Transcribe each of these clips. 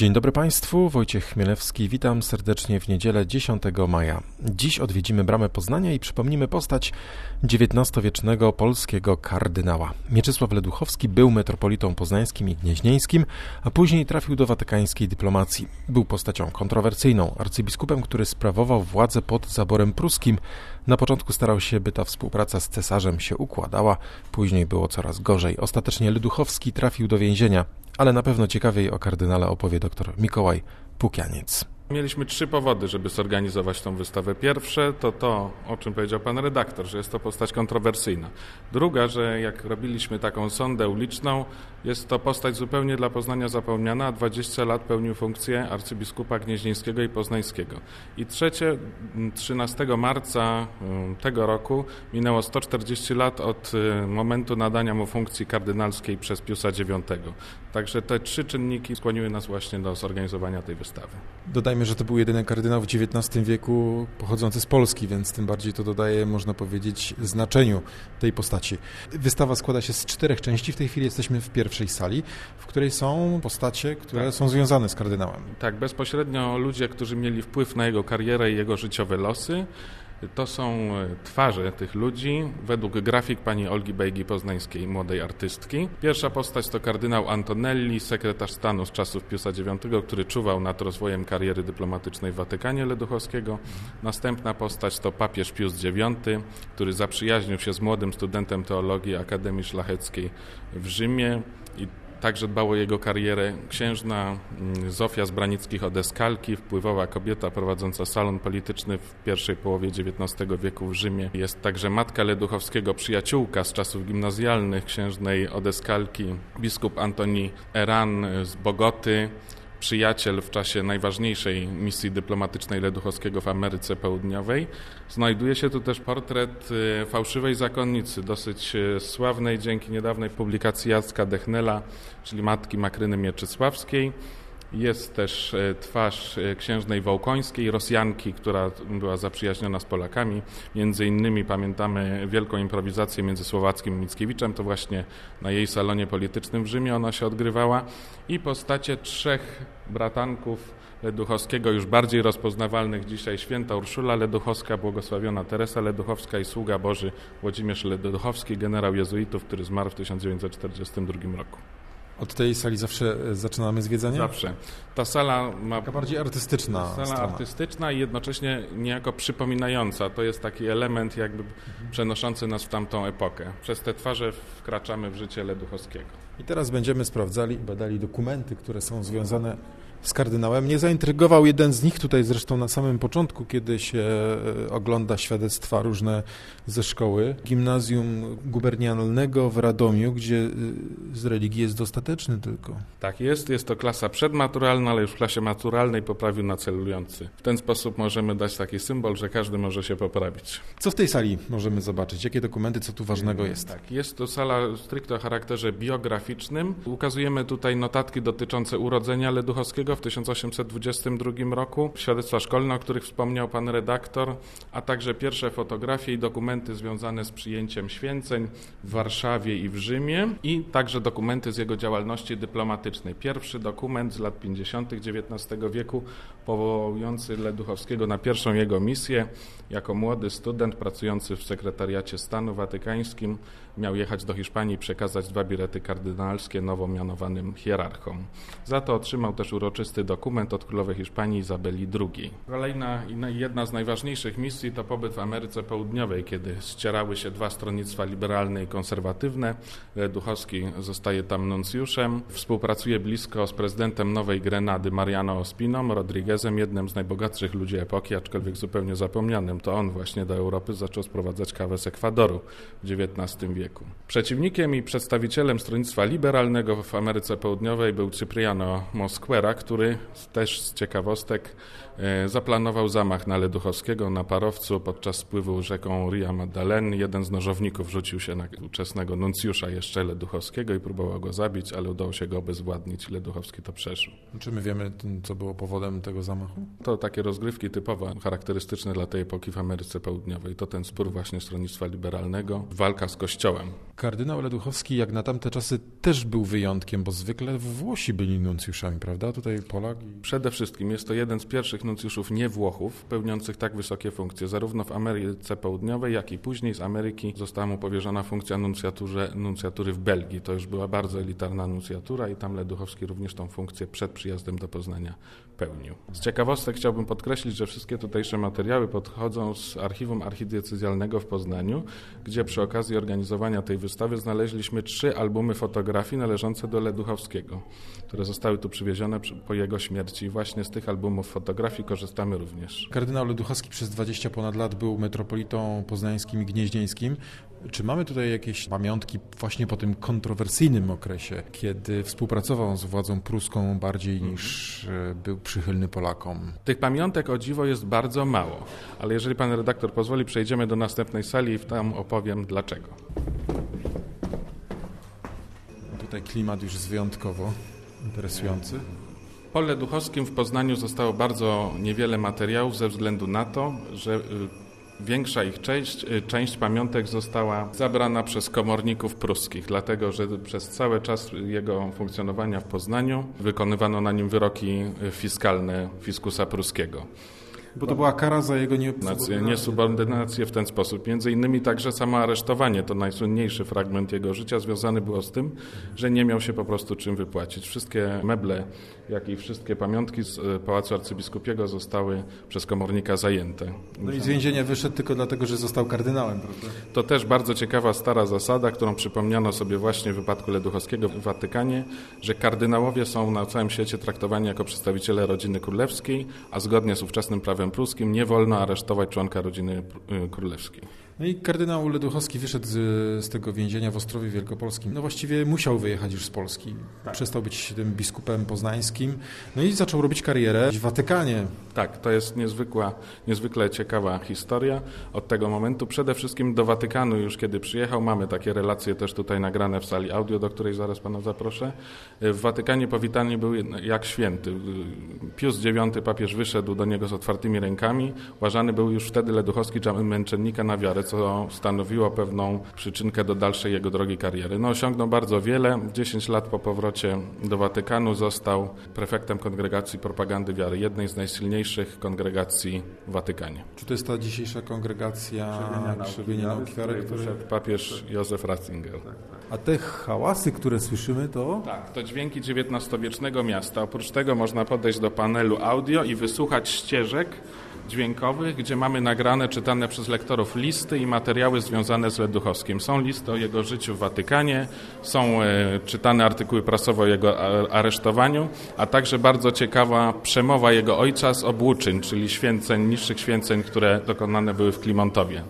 Dzień dobry Państwu, Wojciech Chmielewski, witam serdecznie w niedzielę 10 maja. Dziś odwiedzimy Bramę Poznania i przypomnimy postać XIX-wiecznego polskiego kardynała. Mieczysław Leduchowski był metropolitą poznańskim i gnieźnieńskim, a później trafił do watykańskiej dyplomacji. Był postacią kontrowersyjną, arcybiskupem, który sprawował władzę pod zaborem pruskim. Na początku starał się, by ta współpraca z cesarzem się układała, później było coraz gorzej. Ostatecznie Leduchowski trafił do więzienia, ale na pewno ciekawiej o kardynale opowie dr Mikołaj Pukianiec. Mieliśmy 3 powody, żeby zorganizować tą wystawę. Pierwsze to, o czym powiedział pan redaktor, że jest to postać kontrowersyjna. Druga, że jak robiliśmy taką sondę uliczną, jest to postać zupełnie dla Poznania zapomniana, a 20 lat pełnił funkcję arcybiskupa gnieźnieńskiego i poznańskiego. I trzecie, 13 marca tego roku minęło 140 lat od momentu nadania mu funkcji kardynalskiej przez Piusa IX. Także te 3 czynniki skłoniły nas właśnie do zorganizowania tej wystawy. Dodajmy, że to był jedyny kardynał w XIX wieku pochodzący z Polski, więc tym bardziej to dodaje, można powiedzieć, znaczeniu tej postaci. Wystawa składa się z 4 części. W tej chwili jesteśmy w pierwszej sali, w której są postacie, które są związane z kardynałem. Tak, bezpośrednio ludzie, którzy mieli wpływ na jego karierę i jego życiowe losy. To są twarze tych ludzi według grafik pani Olgi Bejgi-Poznańskiej, młodej artystki. Pierwsza postać to kardynał Antonelli, sekretarz stanu z czasów Piusa IX, który czuwał nad rozwojem kariery dyplomatycznej w Watykanie Leduchowskiego. Następna postać to papież Pius IX, który zaprzyjaźnił się z młodym studentem teologii Akademii Szlacheckiej w Rzymie i także dbał o jego karierę. Księżna Zofia z Branickich-Odeskalki, wpływowa kobieta prowadząca salon polityczny w pierwszej połowie XIX wieku w Rzymie. Jest także matka Leduchowskiego, przyjaciółka z czasów gimnazjalnych księżnej Odeskalki, biskup Antoni Eran z Bogoty, przyjaciel w czasie najważniejszej misji dyplomatycznej Leduchowskiego w Ameryce Południowej. Znajduje się tu też portret fałszywej zakonnicy, dosyć sławnej dzięki niedawnej publikacji Jacka Dechnela, czyli matki Makryny Mieczysławskiej. Jest też twarz księżnej Wołkońskiej, Rosjanki, która była zaprzyjaźniona z Polakami. Między innymi pamiętamy wielką improwizację między Słowackim i Mickiewiczem, to właśnie na jej salonie politycznym w Rzymie ona się odgrywała. I postacie 3 bratanków Leduchowskiego, już bardziej rozpoznawalnych dzisiaj, święta Urszula Leduchowska, błogosławiona Teresa Leduchowska i sługa Boży Włodzimierz Leduchowski, generał jezuitów, który zmarł w 1942 roku. Od tej sali zawsze zaczynamy zwiedzanie? Zawsze. Ta sala ma... Taka bardziej artystyczna strona. Artystyczna i jednocześnie niejako przypominająca. To jest taki element jakby przenoszący nas w tamtą epokę. Przez te twarze wkraczamy w życie Leduchowskiego. I teraz będziemy sprawdzali i badali dokumenty, które są związane z kardynałem. Mnie zaintrygował jeden z nich tutaj zresztą na samym początku, kiedy się ogląda świadectwa różne ze szkoły. Gimnazjum gubernialnego w Radomiu, gdzie z religii jest dostateczny tylko. Tak jest. Jest to klasa przedmaturalna, ale już w klasie maturalnej poprawił nacelujący. W ten sposób możemy dać taki symbol, że każdy może się poprawić. Co w tej sali możemy zobaczyć? Jakie dokumenty, co tu ważnego jest? Tak, jest to sala stricte o charakterze biograficznym. Ukazujemy tutaj notatki dotyczące urodzenia Leduchowskiego w 1822 roku, świadectwa szkolne, o których wspomniał pan redaktor, a także pierwsze fotografie i dokumenty związane z przyjęciem święceń w Warszawie i w Rzymie i także dokumenty z jego działalności dyplomatycznej. Pierwszy dokument z lat 50. XIX wieku powołujący Leduchowskiego na pierwszą jego misję. Jako młody student pracujący w sekretariacie stanu watykańskim miał jechać do Hiszpanii i przekazać 2 birety kardynalskie nowo mianowanym hierarchom. Za to otrzymał też uroczysty dokument od królowej Hiszpanii Izabeli II. Kolejna i jedna z najważniejszych misji to pobyt w Ameryce Południowej, kiedy ścierały się 2 stronnictwa liberalne i konserwatywne. Leduchowski zostaje tam nuncjuszem, współpracuje blisko z prezydentem Nowej Grenady Mariano Ospiną Rodriguezem, jednym z najbogatszych ludzi epoki, aczkolwiek zupełnie zapomnianym. To on właśnie do Europy zaczął sprowadzać kawę z Ekwadoru w XIX wieku. Przeciwnikiem i przedstawicielem stronnictwa liberalnego w Ameryce Południowej był Cipriano Mosquera, który też z ciekawostek zaplanował zamach na Leduchowskiego na parowcu podczas spływu rzeką Ria Maddaleny. Jeden z nożowników rzucił się na ówczesnego nuncjusza jeszcze Leduchowskiego i próbował go zabić, ale udało się go obezwładnić. Leduchowski to przeżył. Czy my wiemy, co było powodem tego zamachu? To takie rozgrywki typowo charakterystyczne dla tej epoki w Ameryce Południowej. To ten spór właśnie stronnictwa liberalnego, walka z Kościołem. Kardynał Leduchowski jak na tamte czasy też był wyjątkiem, bo zwykle Włosi byli nuncjuszami, prawda? Tutaj tutaj Polak? Przede wszystkim jest to jeden z pierwszych nuncjuszów nie Włochów pełniących tak wysokie funkcje. Zarówno w Ameryce Południowej, jak i później z Ameryki została mu powierzona funkcja nuncjatury w Belgii. To już była bardzo elitarna nuncjatura i tam Leduchowski również tą funkcję przed przyjazdem do Poznania pełnił. Z ciekawostek chciałbym podkreślić, że wszystkie tutejsze materiały pochodzą z archiwum archidiecezjalnego w Poznaniu, gdzie przy okazji organizowania tej wystawy znaleźliśmy 3 albumy fotografii należące do Leduchowskiego, które zostały tu przywiezione po jego śmierci. I właśnie z tych albumów fotografii korzystamy również. Kardynał Leduchowski przez 20 ponad lat był metropolitą poznańskim i gnieźnieńskim. Czy mamy tutaj jakieś pamiątki właśnie po tym kontrowersyjnym okresie, kiedy współpracował z władzą pruską bardziej niż był przychylny Polakom? Tych pamiątek o dziwo jest bardzo mało, ale jeżeli pan redaktor pozwoli, przejdziemy do następnej sali i tam opowiem dlaczego. Tutaj klimat już jest wyjątkowo interesujący. Po Leduchowskim w Poznaniu zostało bardzo niewiele materiałów ze względu na to, że większa ich część pamiątek została zabrana przez komorników pruskich, dlatego że przez cały czas jego funkcjonowania w Poznaniu wykonywano na nim wyroki fiskalne fiskusa pruskiego. Bo to była kara za jego niesubordynację w ten sposób. Między innymi także samo aresztowanie, to najsłynniejszy fragment jego życia, związany było z tym, że nie miał się po prostu czym wypłacić. Wszystkie meble, jak i wszystkie pamiątki z Pałacu Arcybiskupiego zostały przez komornika zajęte. No i z więzienia wyszedł tylko dlatego, że został kardynałem, prawda? To też bardzo ciekawa stara zasada, którą przypomniano sobie właśnie w wypadku Leduchowskiego w Watykanie, że kardynałowie są na całym świecie traktowani jako przedstawiciele rodziny królewskiej, a zgodnie z ówczesnym prawem pruskim nie wolno aresztować członka rodziny królewskiej. No i kardynał Leduchowski wyszedł z tego więzienia w Ostrowie Wielkopolskim. No właściwie musiał wyjechać już z Polski. Tak. Przestał być tym biskupem poznańskim. No i zaczął robić karierę w Watykanie. Tak, to jest niezwykle ciekawa historia od tego momentu. Przede wszystkim do Watykanu już kiedy przyjechał, mamy takie relacje też tutaj nagrane w sali audio, do której zaraz pana zaproszę. W Watykanie powitany był jak święty. Pius IX, papież, wyszedł do niego z otwartymi rękami. Uważany był już wtedy Leduchowski za męczennika na wiarę, co stanowiło pewną przyczynkę do dalszej jego drogi kariery. No, osiągnął bardzo wiele. 10 lat po powrocie do Watykanu został prefektem Kongregacji Propagandy Wiary, jednej z najsilniejszych kongregacji w Watykanie. Czy to jest ta dzisiejsza kongregacja Krzewienia Nauki Wiary, który papież Józef Ratzinger. Tak. A te hałasy, które słyszymy, to? Tak, to dźwięki XIX-wiecznego miasta. Oprócz tego można podejść do panelu audio i wysłuchać ścieżek dźwiękowych, gdzie mamy nagrane, czytane przez lektorów listy i materiały związane z Leduchowskim. Są listy o jego życiu w Watykanie, są czytane artykuły prasowe o jego aresztowaniu, a także bardzo ciekawa przemowa jego ojca z obłóczyn, czyli święceń, niższych święceń, które dokonane były w Klimontowie.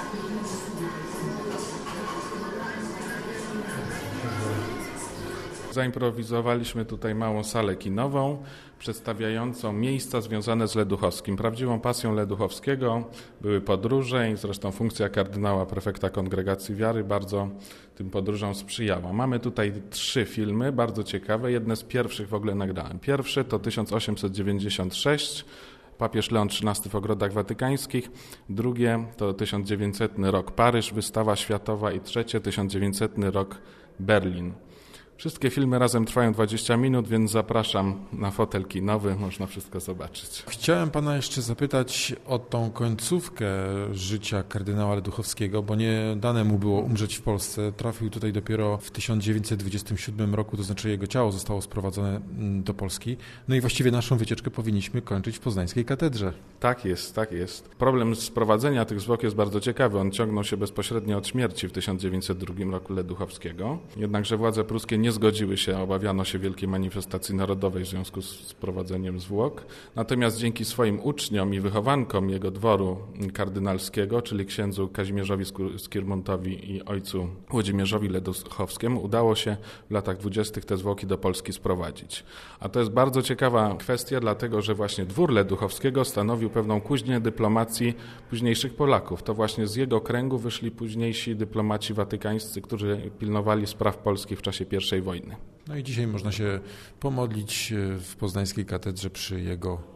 Zaimprowizowaliśmy tutaj małą salę kinową, przedstawiającą miejsca związane z Leduchowskim. Prawdziwą pasją Leduchowskiego były podróże i zresztą funkcja kardynała, prefekta Kongregacji Wiary bardzo tym podróżom sprzyjała. Mamy tutaj 3 filmy, bardzo ciekawe. Jedne z pierwszych w ogóle nagrałem. Pierwszy to 1896, papież Leon XIII w Ogrodach Watykańskich. Drugie to 1900 rok Paryż, wystawa światowa i trzecie 1900 rok Berlin. Wszystkie filmy razem trwają 20 minut, więc zapraszam na fotel kinowy, można wszystko zobaczyć. Chciałem pana jeszcze zapytać o tą końcówkę życia kardynała Leduchowskiego, bo nie dane mu było umrzeć w Polsce. Trafił tutaj dopiero w 1927 roku, to znaczy jego ciało zostało sprowadzone do Polski. No i właściwie naszą wycieczkę powinniśmy kończyć w poznańskiej katedrze. Tak jest, tak jest. Problem sprowadzenia tych zwłok jest bardzo ciekawy. On ciągnął się bezpośrednio od śmierci w 1902 roku Leduchowskiego. Jednakże władze pruskie nie zgodziły się, obawiano się wielkiej manifestacji narodowej w związku z sprowadzeniem zwłok. Natomiast dzięki swoim uczniom i wychowankom jego dworu kardynalskiego, czyli księdzu Kazimierzowi Skirmontowi i ojcu Włodzimierzowi Leduchowskiemu, udało się w latach 20. te zwłoki do Polski sprowadzić. A to jest bardzo ciekawa kwestia, dlatego że właśnie dwór Leduchowskiego stanowił pewną kuźnię dyplomacji późniejszych Polaków. To właśnie z jego kręgu wyszli późniejsi dyplomaci watykańscy, którzy pilnowali spraw polskich w czasie I wojny. No i dzisiaj można się pomodlić w poznańskiej katedrze przy jego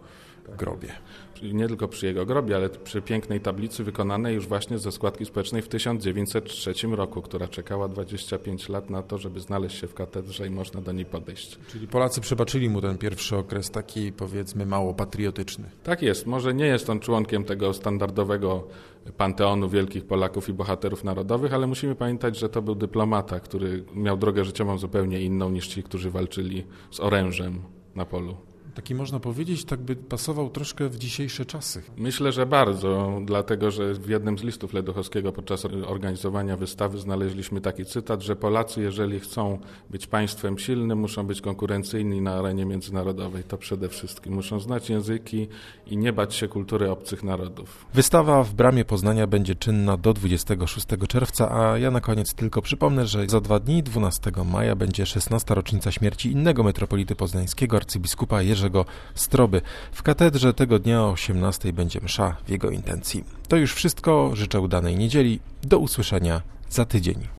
grobie. Nie tylko przy jego grobie, ale przy pięknej tablicy wykonanej już właśnie ze składki społecznej w 1903 roku, która czekała 25 lat na to, żeby znaleźć się w katedrze i można do niej podejść. Czyli Polacy przebaczyli mu ten pierwszy okres taki, powiedzmy, mało patriotyczny. Tak jest. Może nie jest on członkiem tego standardowego panteonu wielkich Polaków i bohaterów narodowych, ale musimy pamiętać, że to był dyplomata, który miał drogę życiową zupełnie inną niż ci, którzy walczyli z orężem na polu. Taki można powiedzieć, tak by pasował troszkę w dzisiejsze czasy. Myślę, że bardzo, dlatego że w jednym z listów Leduchowskiego podczas organizowania wystawy znaleźliśmy taki cytat, że Polacy, jeżeli chcą być państwem silnym, muszą być konkurencyjni na arenie międzynarodowej. To przede wszystkim. Muszą znać języki i nie bać się kultury obcych narodów. Wystawa w Bramie Poznania będzie czynna do 26 czerwca, a ja na koniec tylko przypomnę, że za 2 dni, 12 maja, będzie 16. rocznica śmierci innego metropolity poznańskiego, arcybiskupa Jerzego Stroby. W katedrze tego dnia o 18 będzie msza w jego intencji. To już wszystko. Życzę udanej niedzieli. Do usłyszenia za tydzień.